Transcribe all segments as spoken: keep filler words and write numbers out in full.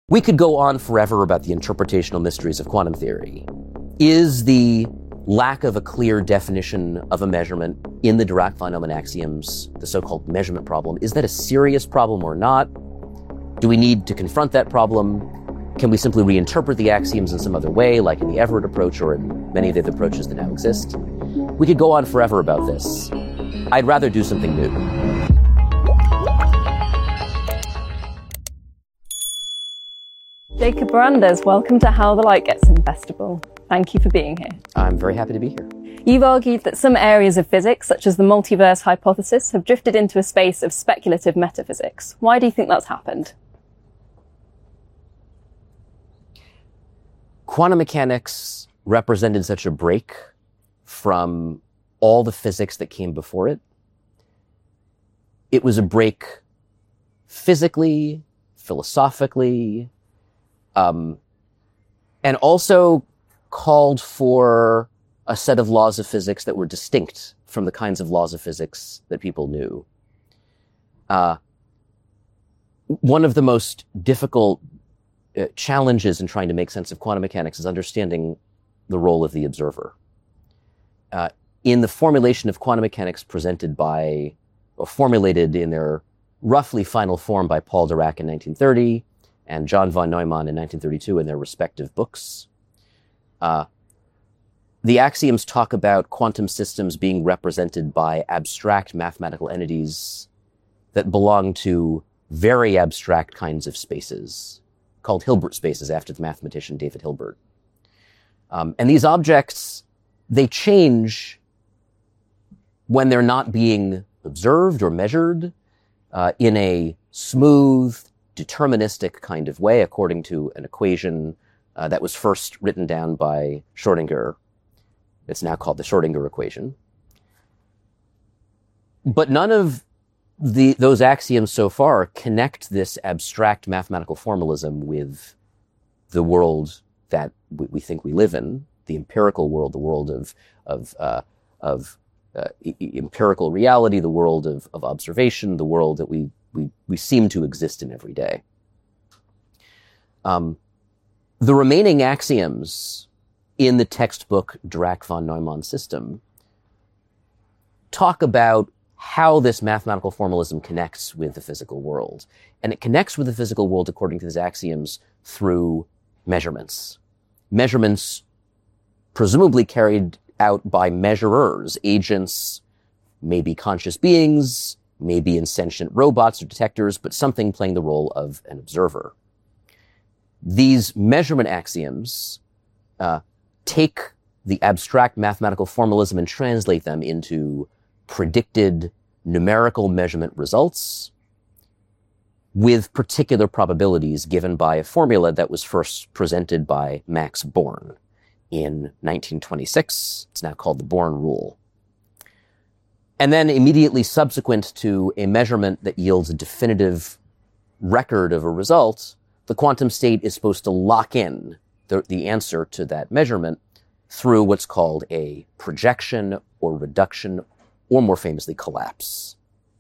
We could go on forever about the interpretational mysteries of quantum theory. Is the lack of a clear definition of a measurement in the Dirac von Neumann axioms, the so-called measurement problem, is that a serious problem or not? Do we need to confront that problem? Can we simply reinterpret the axioms in some other way, like in the Everett approach or in many of the other approaches that now exist? We could go on forever about this. I'd rather do something new. Jacob Brandes, welcome to How the Light Gets Investable. Thank you for being here. I'm very happy to be here. You've argued that some areas of physics, such as the multiverse hypothesis, have drifted into a space of speculative metaphysics. Why do you think that's happened? Quantum mechanics represented such a break from all the physics that came before it. It was a break physically, philosophically, um, and also called for a set of laws of physics that were distinct from the kinds of laws of physics that people knew. Uh, one of the most difficult uh, challenges in trying to make sense of quantum mechanics is understanding the role of the observer. Uh, in the formulation of quantum mechanics presented by, or formulated in their roughly final form by Paul Dirac in nineteen thirty and John von Neumann in nineteen thirty-two in their respective books, uh, the axioms talk about quantum systems being represented by abstract mathematical entities that belong to very abstract kinds of spaces, called Hilbert spaces after the mathematician David Hilbert. Um, and these objects, they change when they're not being observed or measured uh, in a smooth, deterministic kind of way, according to an equation uh, that was first written down by Schrödinger. It's now called the Schrödinger equation. But none of the those axioms so far connect this abstract mathematical formalism with the world that we, we think we live in, the empirical world, the world of of uh, of uh, e- empirical reality, the world of, of observation, the world that we we we seem to exist in every day. Um, the remaining axioms in the textbook Dirac von Neumann system talk about how this mathematical formalism connects with the physical world. And it connects with the physical world, according to these axioms, through measurements. Measurements presumably carried out by measurers, agents, maybe conscious beings, maybe insentient robots or detectors, but something playing the role of an observer. These measurement axioms uh, take the abstract mathematical formalism and translate them into predicted numerical measurement results with particular probabilities given by a formula that was first presented by Max Born in nineteen twenty-six. It's now called the Born rule. And then immediately subsequent to a measurement that yields a definitive record of a result, the quantum state is supposed to lock in the, the answer to that measurement through what's called a projection or reduction, or more famously, collapse.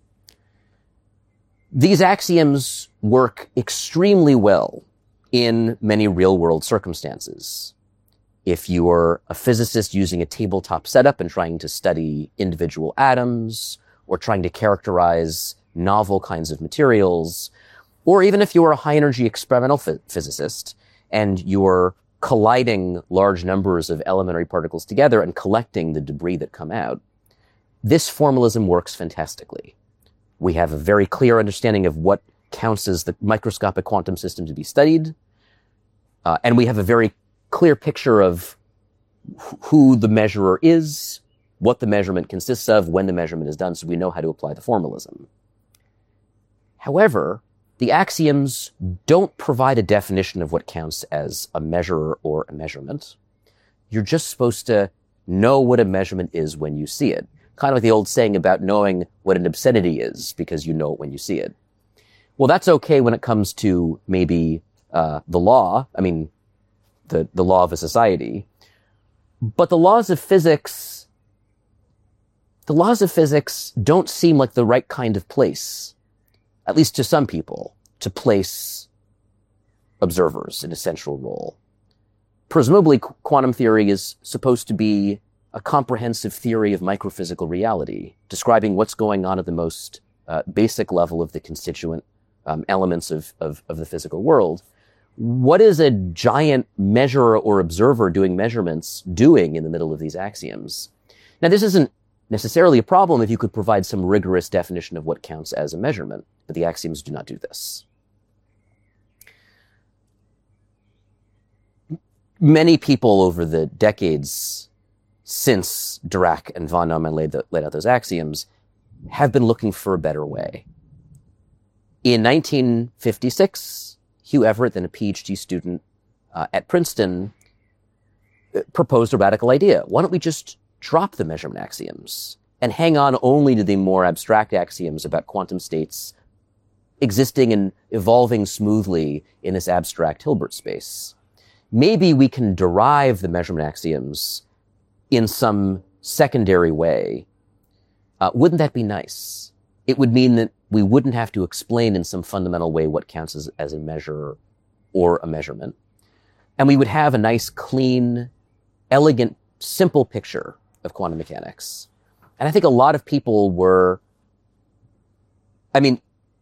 These axioms work extremely well in many real-world circumstances. If you're a physicist using a tabletop setup and trying to study individual atoms, or trying to characterize novel kinds of materials, or even if you're a high-energy experimental ph- physicist and you're colliding large numbers of elementary particles together and collecting the debris that come out, this formalism works fantastically. We have a very clear understanding of what counts as the microscopic quantum system to be studied, uh, and we have a very clear picture of who the measurer is, what the measurement consists of, when the measurement is done, so we know how to apply the formalism. However, the axioms don't provide a definition of what counts as a measurer or a measurement. You're just supposed to know what a measurement is when you see it. Kind of like the old saying about knowing what an obscenity is because you know it when you see it. Well, that's okay when it comes to maybe uh, the law, I mean, the, the law of a society. But the laws of physics, the laws of physics don't seem like the right kind of place, at least to some people, to place observers in a central role. Presumably, qu- quantum theory is supposed to be a comprehensive theory of microphysical reality, describing what's going on at the most uh, basic level of the constituent um, elements of, of, of the physical world. What is a giant measurer or observer doing measurements doing in the middle of these axioms? Now, this isn't necessarily a problem if you could provide some rigorous definition of what counts as a measurement, but the axioms do not do this. Many people over the decades since Dirac and von Neumann laid, the, laid out those axioms have been looking for a better way. In nineteen fifty-six, Hugh Everett, then a PhD student uh, at Princeton, proposed a radical idea. Why don't we just drop the measurement axioms and hang on only to the more abstract axioms about quantum states existing and evolving smoothly in this abstract Hilbert space? Maybe we can derive the measurement axioms in some secondary way. Uh, wouldn't that be nice? It would mean that we wouldn't have to explain in some fundamental way what counts as, as a measure or a measurement. And we would have a nice, clean, elegant, simple picture of quantum mechanics. And I think a lot of people were, I mean,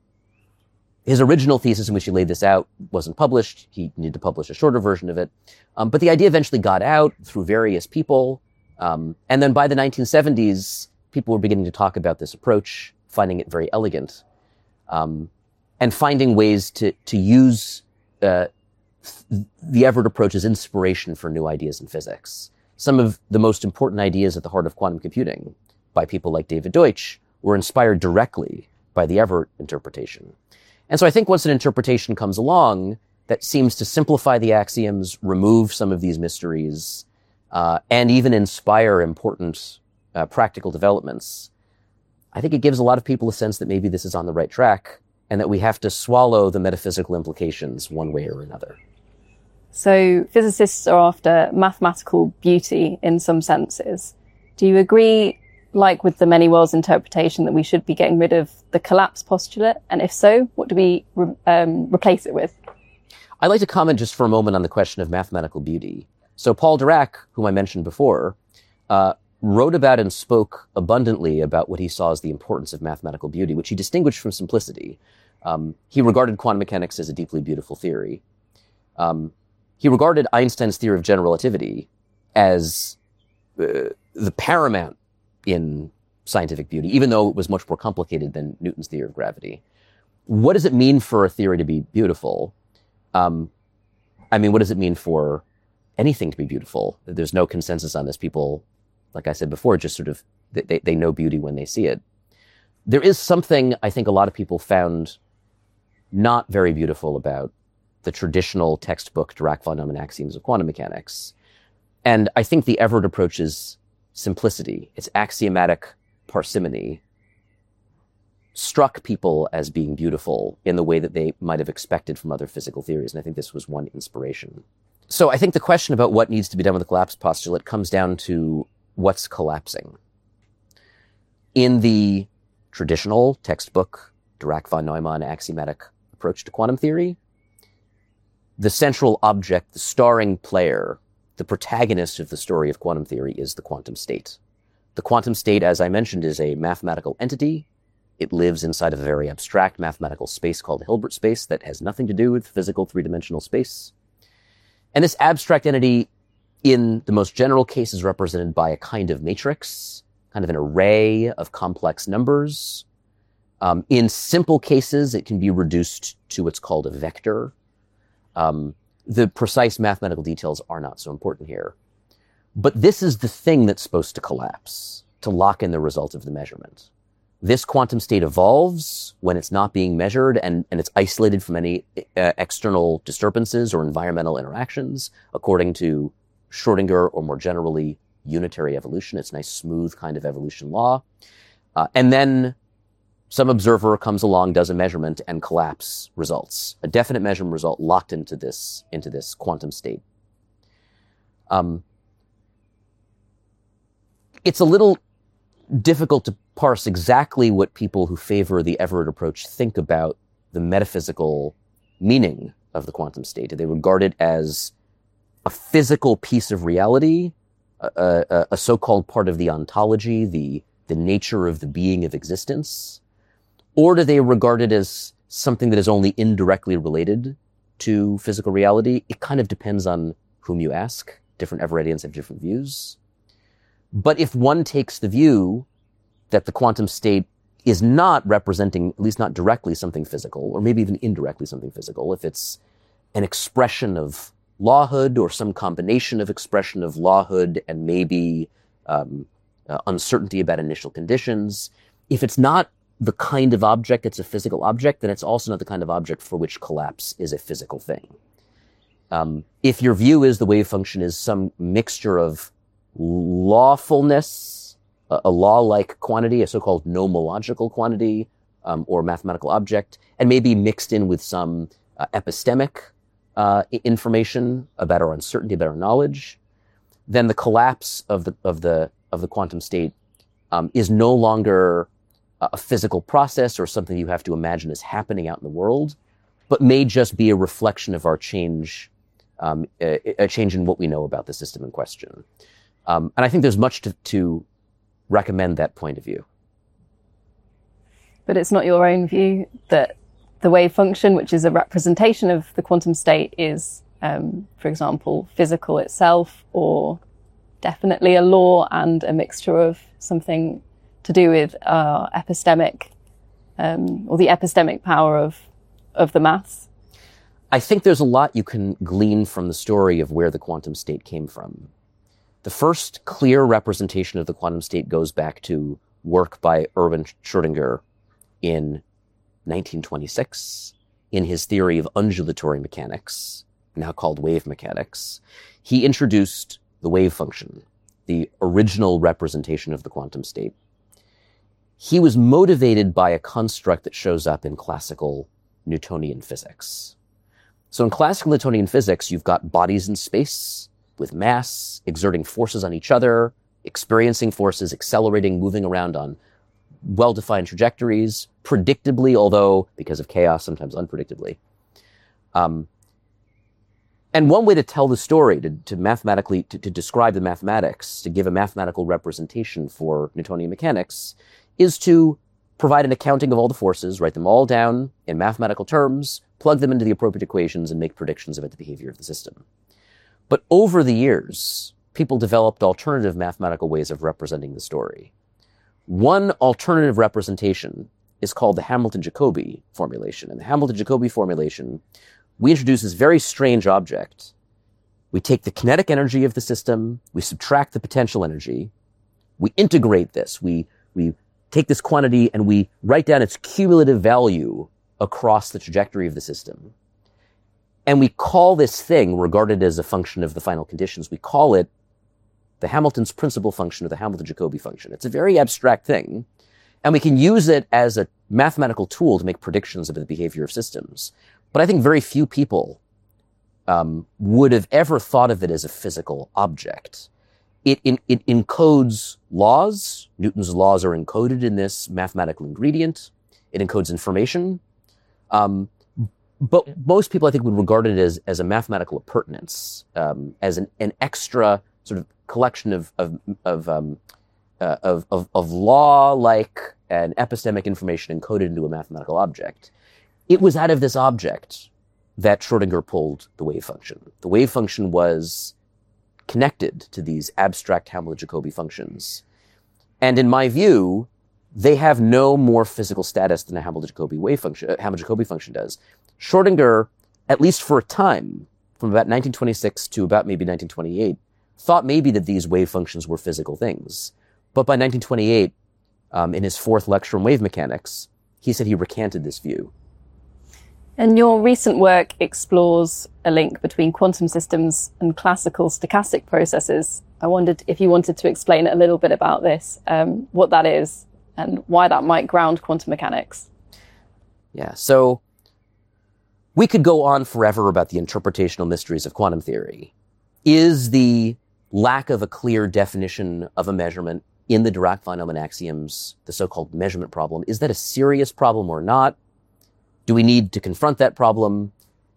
his original thesis in which he laid this out wasn't published. He needed to publish a shorter version of it. Um, but the idea eventually got out through various people. Um, and then by the nineteen seventies, people were beginning to talk about this approach, finding it very elegant, um, and finding ways to, to use uh, the Everett approach as inspiration for new ideas in physics. Some of the most important ideas at the heart of quantum computing by people like David Deutsch were inspired directly by the Everett interpretation. And so I think once an interpretation comes along that seems to simplify the axioms, remove some of these mysteries, uh, and even inspire important uh, practical developments, I think it gives a lot of people a sense that maybe this is on the right track and that we have to swallow the metaphysical implications one way or another. So physicists are after mathematical beauty in some senses. Do you agree, like with the many worlds interpretation, that we should be getting rid of the collapse postulate? And if so, what do we re- um, replace it with? I'd like to comment just for a moment on the question of mathematical beauty. So Paul Dirac, whom I mentioned before, uh, wrote about and spoke abundantly about what he saw as the importance of mathematical beauty, which he distinguished from simplicity. Um, he regarded quantum mechanics as a deeply beautiful theory. Um, he regarded Einstein's theory of general relativity as uh, the paramount in scientific beauty, even though it was much more complicated than Newton's theory of gravity. What does it mean for a theory to be beautiful? Um, I mean, what does it mean for anything to be beautiful? There's no consensus on this. People, like I said before, just sort of, they, they know beauty when they see it. There is something I think a lot of people found not very beautiful about the traditional textbook Dirac von Neumann axioms of quantum mechanics. And I think the Everett approach is simplicity, its axiomatic parsimony, struck people as being beautiful in the way that they might have expected from other physical theories. And I think this was one inspiration. So I think the question about what needs to be done with the collapse postulate comes down to what's collapsing. In the traditional textbook Dirac von Neumann axiomatic approach to quantum theory, the central object, the starring player, the protagonist of the story of quantum theory is the quantum state. The quantum state, as I mentioned, is a mathematical entity. It lives inside of a very abstract mathematical space called Hilbert space that has nothing to do with physical three-dimensional space. And this abstract entity, in the most general case, is represented by a kind of matrix, kind of an array of complex numbers. Um, in simple cases, it can be reduced to what's called a vector. Um, the precise mathematical details are not so important here. But this is the thing that's supposed to collapse, to lock in the result of the measurement. This quantum state evolves when it's not being measured and, and it's isolated from any uh, external disturbances or environmental interactions, according to Schrödinger, or more generally, unitary evolution. It's a nice, smooth kind of evolution law. Uh, and then some observer comes along, does a measurement, and collapse results. A definite measurement result locked into this, into this quantum state. Um, it's a little difficult to parse exactly what people who favor the Everett approach think about the metaphysical meaning of the quantum state? Do they regard it as a physical piece of reality, a, a, a so-called part of the ontology, the, the nature of the being of existence? Or do they regard it as something that is only indirectly related to physical reality? It kind of depends on whom you ask. Different Everettians have different views. But if one takes the view that the quantum state is not representing, at least not directly, something physical, or maybe even indirectly something physical, if it's an expression of lawhood or some combination of expression of lawhood and maybe um, uh, uncertainty about initial conditions, if it's not the kind of object that's a physical object, then it's also not the kind of object for which collapse is a physical thing. Um, if your view is the wave function is some mixture of lawfulness, a, a law-like quantity, a so-called nomological quantity, um, or mathematical object, and maybe mixed in with some uh, epistemic uh, information about our uncertainty, about our knowledge, then the collapse of the of the of the quantum state um, is no longer a physical process or something you have to imagine as happening out in the world, but may just be a reflection of our change, um, a, a change in what we know about the system in question. Um, and I think there's much to, to recommend that point of view. But it's not your own view that the wave function, which is a representation of the quantum state, is, um, for example, physical itself, or definitely a law and a mixture of something to do with uh, epistemic, um, or the epistemic power of of the maths? I think there's a lot you can glean from the story of where the quantum state came from. The first clear representation of the quantum state goes back to work by Erwin Schrödinger in nineteen twenty-six in his theory of undulatory mechanics, now called wave mechanics. He introduced the wave function, the original representation of the quantum state. He was motivated by a construct that shows up in classical Newtonian physics. So in classical Newtonian physics, you've got bodies in space with mass, exerting forces on each other, experiencing forces, accelerating, moving around on well-defined trajectories, predictably, although because of chaos, sometimes unpredictably. Um, and one way to tell the story, to, to mathematically, to, to describe the mathematics, to give a mathematical representation for Newtonian mechanics, is to provide an accounting of all the forces, write them all down in mathematical terms, plug them into the appropriate equations, and make predictions about the behavior of the system. But over the years, people developed alternative mathematical ways of representing the story. One alternative representation is called the Hamilton-Jacobi formulation. In the Hamilton-Jacobi formulation, we introduce this very strange object. We take the kinetic energy of the system, we subtract the potential energy, we integrate this, we, we take this quantity and we write down its cumulative value across the trajectory of the system. And we call this thing, regarded as a function of the final conditions, we call it the Hamilton's principal function or the Hamilton-Jacobi function. It's a very abstract thing, and we can use it as a mathematical tool to make predictions about the behavior of systems. But I think very few people um, would have ever thought of it as a physical object. It, it, it encodes laws. Newton's laws are encoded in this mathematical ingredient. It encodes information. Um, but most people, I think, would regard it as, as a mathematical appurtenance, um, as an, an extra sort of collection of of of um, uh, of, of, of law-like and epistemic information encoded into a mathematical object. It was out of this object that Schrödinger pulled the wave function. The wave function was connected to these abstract Hamilton-Jacobi functions. And in my view, they have no more physical status than a Hamilton-Jacobi wave function, uh, Hamilton-Jacobi function does. Schrödinger, at least for a time, from about nineteen twenty-six to about maybe nineteen twenty-eight, thought maybe that these wave functions were physical things. But by nineteen twenty-eight, um, in his fourth lecture on wave mechanics, he said he recanted this view. And your recent work explores a link between quantum systems and classical stochastic processes. I wondered if you wanted to explain a little bit about this, um, what that is, and why that might ground quantum mechanics. Yeah, so we could go on forever about the interpretational mysteries of quantum theory. Is the lack of a clear definition of a measurement in the Dirac-Feynman axioms, the so-called measurement problem, is that a serious problem or not? Do we need to confront that problem?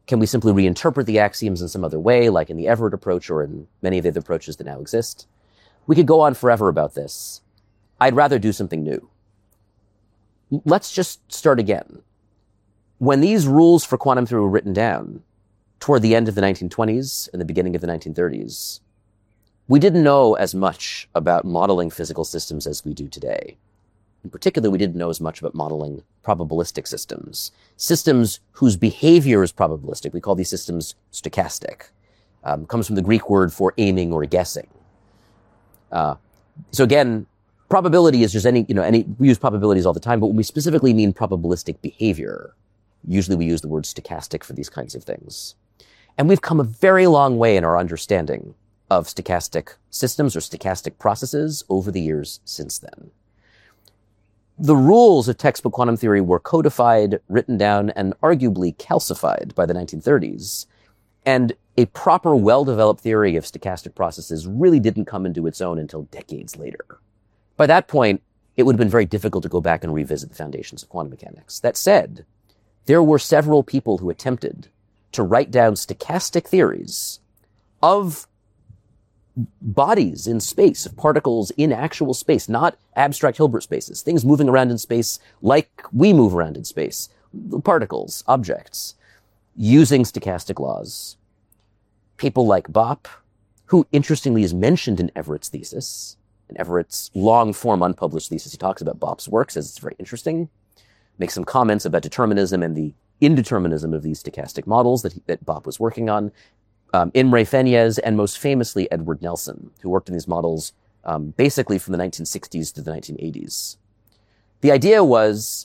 Can we simply reinterpret the axioms in some other way, like in the Everett approach or in many of the other approaches that now exist? We could go on forever about this. I'd rather do something new. Let's just start again. When these rules for quantum theory were written down, toward the end of the nineteen twenties and the beginning of the nineteen thirties, we didn't know as much about modeling physical systems as we do today. In particular, we didn't know as much about modeling probabilistic systems, systems whose behavior is probabilistic. We call these systems stochastic. Um, comes from the Greek word for aiming or guessing. Uh, so again, probability is just any, you know, any, we use probabilities all the time, but when we specifically mean probabilistic behavior, usually we use the word stochastic for these kinds of things. And we've come a very long way in our understanding of stochastic systems or stochastic processes over the years since then. The rules of textbook quantum theory were codified, written down, and arguably calcified by the nineteen thirties. And a proper, well-developed theory of stochastic processes really didn't come into its own until decades later. By that point, it would have been very difficult to go back and revisit the foundations of quantum mechanics. That said, there were several people who attempted to write down stochastic theories of bodies in space, of particles in actual space, not abstract Hilbert spaces, things moving around in space like we move around in space, particles, objects, using stochastic laws. People like Bopp, who interestingly is mentioned in Everett's thesis, in Everett's long-form unpublished thesis, he talks about Bopp's work, says it's very interesting, makes some comments about determinism and the indeterminism of these stochastic models that, he, that Bopp was working on. Um, Imre Fenyez, and most famously Edward Nelson, who worked in these models um, basically from the nineteen sixties to the nineteen eighties. The idea was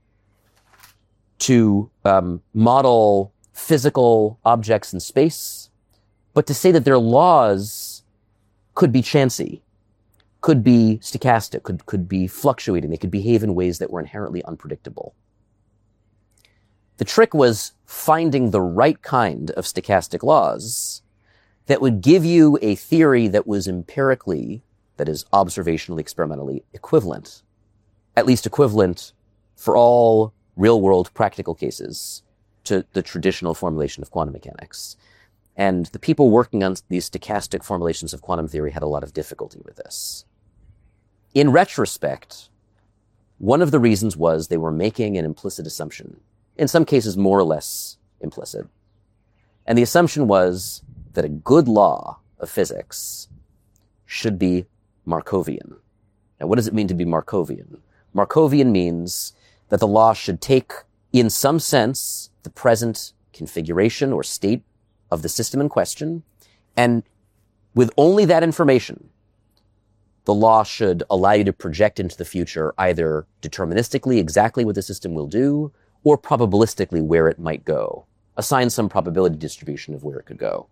to um, model physical objects in space, but to say that their laws could be chancy, could be stochastic, could, could be fluctuating, they could behave in ways that were inherently unpredictable. The trick was finding the right kind of stochastic laws that would give you a theory that was empirically, that is observationally, experimentally equivalent, at least equivalent for all real-world practical cases to the traditional formulation of quantum mechanics. And the people working on these stochastic formulations of quantum theory had a lot of difficulty with this. In retrospect, one of the reasons was they were making an implicit assumption, in some cases more or less implicit. And the assumption was that a good law of physics should be Markovian. Now, what does it mean to be Markovian? Markovian means that the law should take, in some sense, the present configuration or state of the system in question, and with only that information, the law should allow you to project into the future either deterministically exactly what the system will do, or probabilistically where it might go. Assign some probability distribution of where it could go.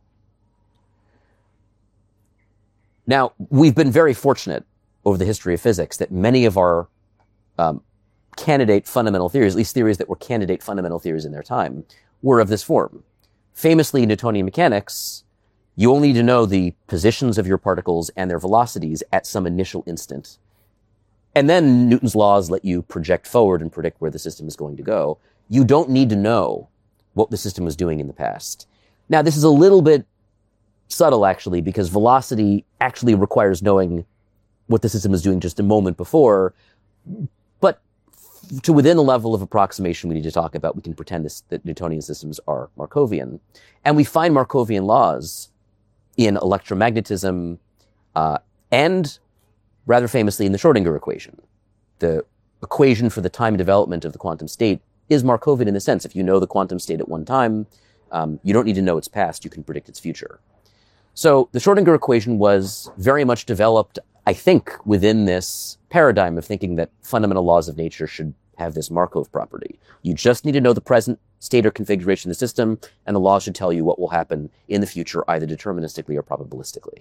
Now, we've been very fortunate over the history of physics that many of our um, candidate fundamental theories, at least theories that were candidate fundamental theories in their time, were of this form. Famously, in Newtonian mechanics, you only need to know the positions of your particles and their velocities at some initial instant. And then Newton's laws let you project forward and predict where the system is going to go. You don't need to know what the system was doing in the past. Now, this is a little bit subtle, actually, because velocity actually requires knowing what the system was doing just a moment before. But to within a level of approximation we need to talk about, we can pretend this, that Newtonian systems are Markovian. And we find Markovian laws in electromagnetism uh, and rather famously in the Schrödinger equation. The equation for the time development of the quantum state is Markovian in the sense, if you know the quantum state at one time, um, you don't need to know its past, you can predict its future. So the Schrödinger equation was very much developed, I think, within this paradigm of thinking that fundamental laws of nature should have this Markov property. You just need to know the present state or configuration of the system, and the law should tell you what will happen in the future, either deterministically or probabilistically.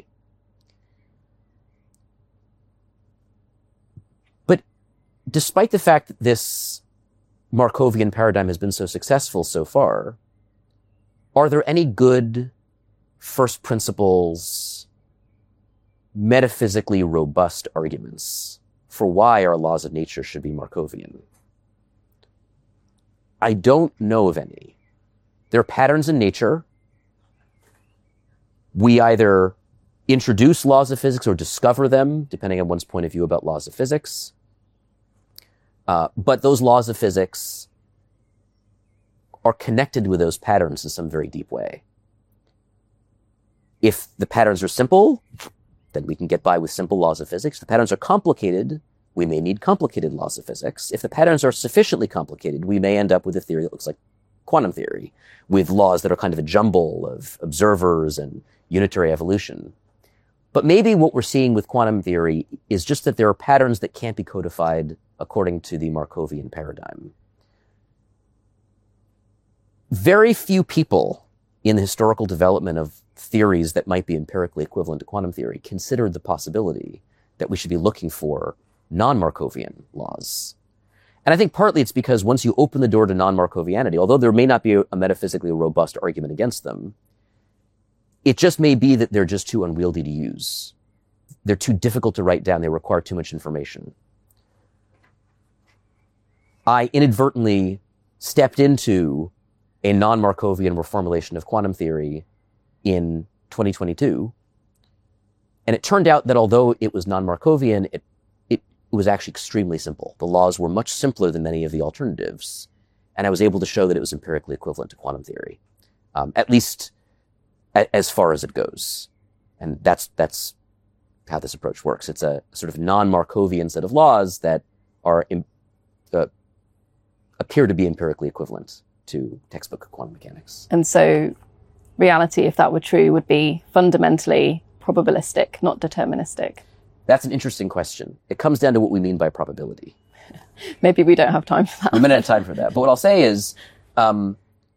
Despite the fact that this Markovian paradigm has been so successful so far, are there any good first principles, metaphysically robust arguments for why our laws of nature should be Markovian? I don't know of any. There are patterns in nature. We either introduce laws of physics or discover them, depending on one's point of view about laws of physics. Uh, but those laws of physics are connected with those patterns in some very deep way. If the patterns are simple, then we can get by with simple laws of physics. If the patterns are complicated, we may need complicated laws of physics. If the patterns are sufficiently complicated, we may end up with a theory that looks like quantum theory, with laws that are kind of a jumble of observers and unitary evolution. But maybe what we're seeing with quantum theory is just that there are patterns that can't be codified according to the Markovian paradigm. Very few people in the historical development of theories that might be empirically equivalent to quantum theory considered the possibility that we should be looking for non-Markovian laws. And I think partly it's because once you open the door to non-Markovianity, although there may not be a metaphysically robust argument against them, it just may be that they're just too unwieldy to use. They're too difficult to write down. They require too much information. I inadvertently stepped into a non-Markovian reformulation of quantum theory in twenty twenty-two. And it turned out that although it was non-Markovian, it, it was actually extremely simple. The laws were much simpler than many of the alternatives. And I was able to show that it was empirically equivalent to quantum theory, um, at least a, as far as it goes. And that's, that's how this approach works. It's a sort of non-Markovian set of laws that are, uh, appear to be empirically equivalent to textbook quantum mechanics. And so reality, if that were true, would be fundamentally probabilistic, not deterministic. That's an interesting question. It comes down to what we mean by probability. Maybe we don't have time for that. We may not have time for that. But what I'll say is, um,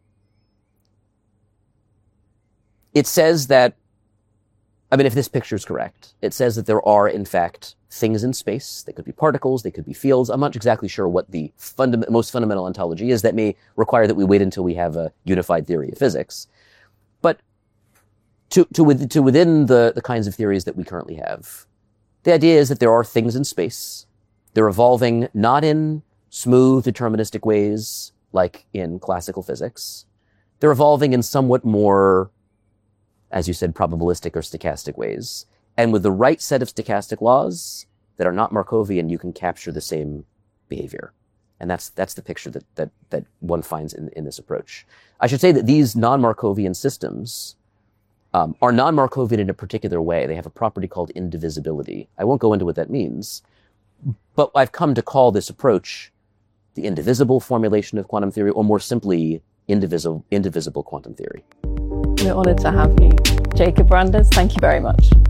it says that, I mean, if this picture is correct, it says that there are, in fact, things in space. They could be particles, they could be fields. I'm not exactly sure what the funda- most fundamental ontology is. That may require that we wait until we have a unified theory of physics. But to, to, with, to within the, the kinds of theories that we currently have, the idea is that there are things in space. They're evolving not in smooth, deterministic ways, like in classical physics. They're evolving in somewhat more, as you said, probabilistic or stochastic ways. And with the right set of stochastic laws that are not Markovian, you can capture the same behavior. And that's that's the picture that that that one finds in, in this approach. I should say that these non-Markovian systems um, are non-Markovian in a particular way. They have a property called indivisibility. I won't go into what that means, but I've come to call this approach the indivisible formulation of quantum theory, or more simply, indivisible, indivisible quantum theory. We're honored to have you. Jacob Randers, thank you very much.